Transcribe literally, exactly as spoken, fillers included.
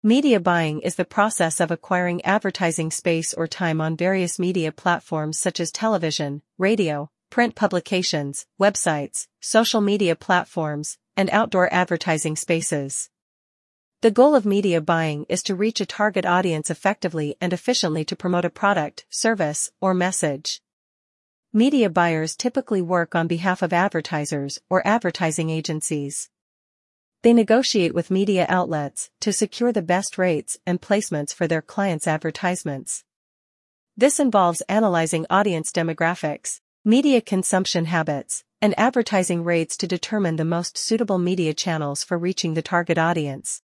Media buying is the process of acquiring advertising space or time on various media platforms such as television, radio, print publications, websites, social media platforms, and outdoor advertising spaces. The goal of media buying is to reach a target audience effectively and efficiently to promote a product, service, or message. Media buyers typically work on behalf of advertisers or advertising agencies. They negotiate with media outlets to secure the best rates and placements for their clients' advertisements. This involves analyzing audience demographics, media consumption habits, and advertising rates to determine the most suitable media channels for reaching the target audience.